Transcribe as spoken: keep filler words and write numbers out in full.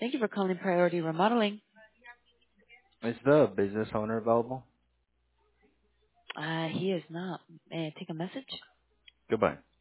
Thank you for calling Priority Remodeling. Is the business owner available? Uh, he is not. May I take a message? Goodbye.